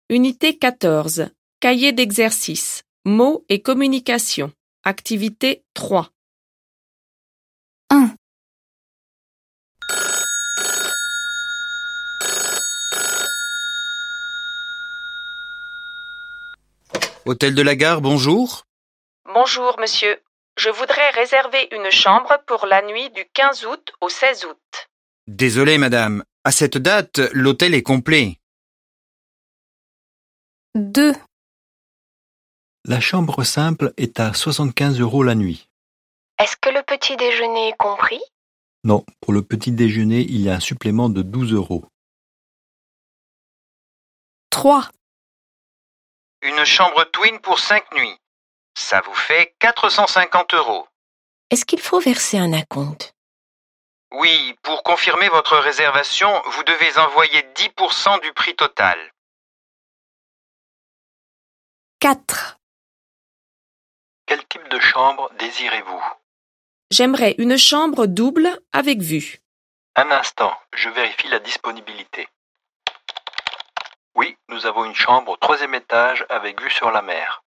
Unité 14. Cahier d'exercice. Mots et communication. Activité 3. 1, Hôtel de la Gare, bonjour. Bonjour, monsieur. Je voudrais réserver une chambre pour la nuit du 15 août au 16 août. Désolé, madame. À cette date, l'hôtel est complet. 2, La chambre simple est à 75 € la nuit. Est-ce que le petit déjeuner est compris? Non, pour le petit déjeuner, il y a un supplément de 12 €. 3, Une chambre twin pour 5 nuits. Ça vous fait 450 €. Est-ce qu'il faut verser un acompte? Oui, pour confirmer votre réservation, vous devez envoyer 10% du prix total. 4, Quel type de chambre désirez-vous? J'aimerais une chambre double avec vue. Un instant, je vérifie la disponibilité. Oui, nous avons une chambre au 3e étage avec vue sur la mer.